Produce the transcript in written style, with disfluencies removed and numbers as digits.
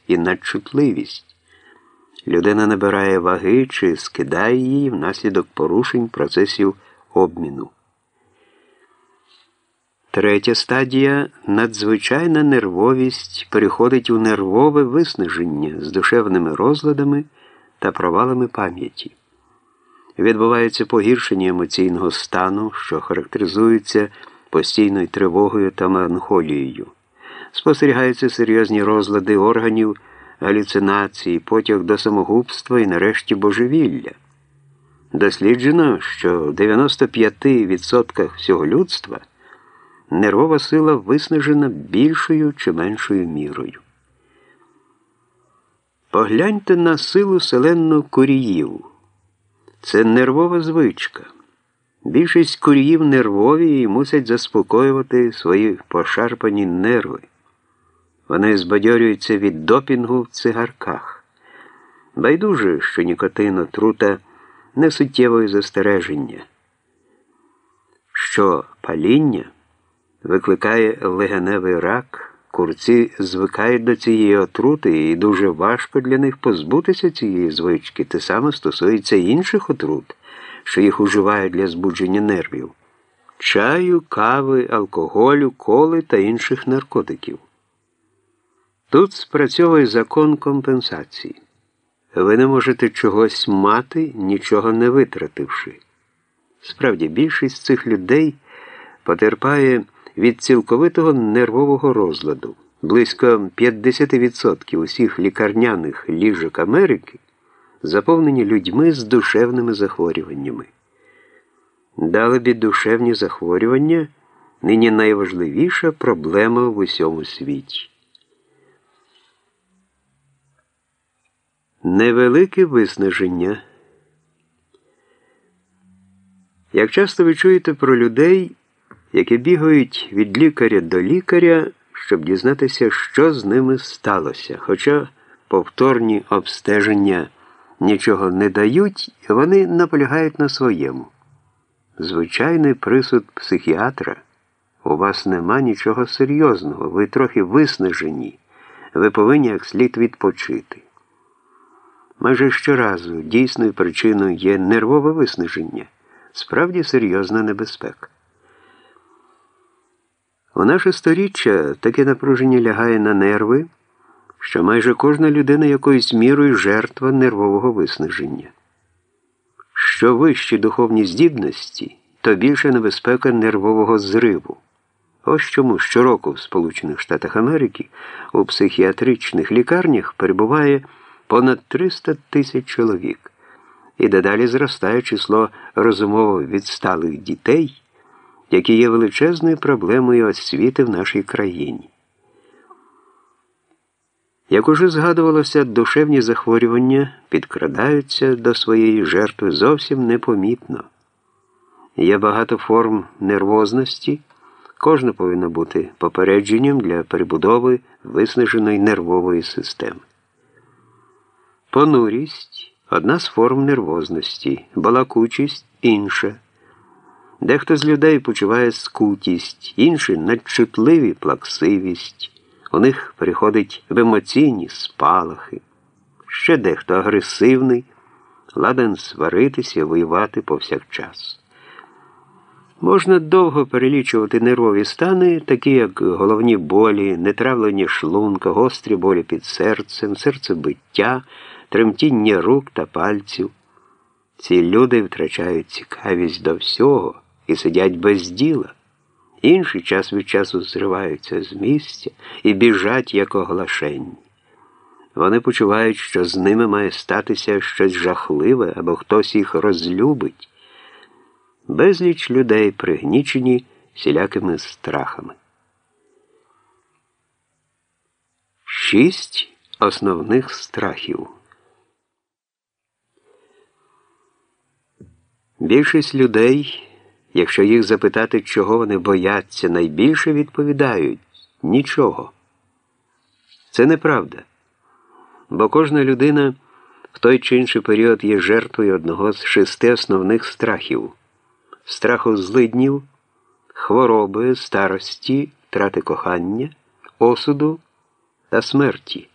і надчутливість. Людина набирає ваги чи скидає її внаслідок порушень процесів обміну. Третя стадія – надзвичайна нервовість переходить у нервове виснаження з душевними розладами та провалами пам'яті. Відбувається погіршення емоційного стану, що характеризується постійною тривогою та меланхолією. Спостерігаються серйозні розлади органів, галюцинації, потяг до самогубства і, нарешті, божевілля. Досліджено, що в 95% всього людства нервова сила виснажена більшою чи меншою мірою. Погляньте на силу селенну куріїв. Це нервова звичка. Більшість куріїв нервові і мусять заспокоювати свої пошарпані нерви. Вони збадьорюються від допінгу в цигарках. Байдуже, що нікотин, отрута не суттєве застереження, що паління викликає легеневий рак, курці звикають до цієї отрути і дуже важко для них позбутися цієї звички. Те саме стосується інших отрут, що їх уживають для збудження нервів – чаю, кави, алкоголю, коли та інших наркотиків. Тут спрацьовує закон компенсації. Ви не можете чогось мати, нічого не витративши. Справді, більшість цих людей потерпає від цілковитого нервового розладу. Близько 50% усіх лікарняних ліжок Америки заповнені людьми з душевними захворюваннями. Далебі душевні захворювання – нині найважливіша проблема в усьому світі. Невелике виснаження. Як часто ви чуєте про людей, які бігають від лікаря до лікаря, щоб дізнатися, що з ними сталося. Хоча повторні обстеження нічого не дають, вони наполягають на своєму. Звичайний присуд психіатра. У вас нема нічого серйозного, ви трохи виснажені, ви повинні як слід відпочити. Майже щоразу дійсною причиною є нервове виснаження, справді серйозна небезпека. У наше сторіччя таке напруження лягає на нерви, що майже кожна людина якоюсь мірою жертва нервового виснаження. Що вищі духовні здібності, то більша небезпека нервового зриву. Ось чому щороку в Сполучених Штатах Америки у психіатричних лікарнях перебуває понад 300 тисяч чоловік, і дедалі зростає число розумово відсталих дітей, які є величезною проблемою освіти в нашій країні. Як уже згадувалося, душевні захворювання підкрадаються до своєї жертви зовсім непомітно. Є багато форм нервозності, кожна повинна бути попередженням для перебудови виснаженої нервової системи. Понурість – одна з форм нервозності, балакучість – інша. Дехто з людей почуває скутість, інші – надчутливі плаксивість. У них переходить в емоційні спалахи. Ще дехто агресивний, ладен сваритися і воювати повсякчас. Можна довго перелічувати нервові стани, такі як головні болі, нетравлення шлунка, гострі болі під серцем, серцебиття, тремтіння рук та пальців. Ці люди втрачають цікавість до всього і сидять без діла. Інші час від часу зриваються з місця і біжать як оглашені. Вони почувають, що з ними має статися щось жахливе або хтось їх розлюбить. Безліч людей пригнічені всілякими страхами. 6 основних страхів. Більшість людей, якщо їх запитати, чого вони бояться, найбільше відповідають – нічого. Це неправда, бо кожна людина в той чи інший період є жертвою одного з 6 основних страхів – страху злиднів, хвороби, старості, втрати кохання, осуду та смерті.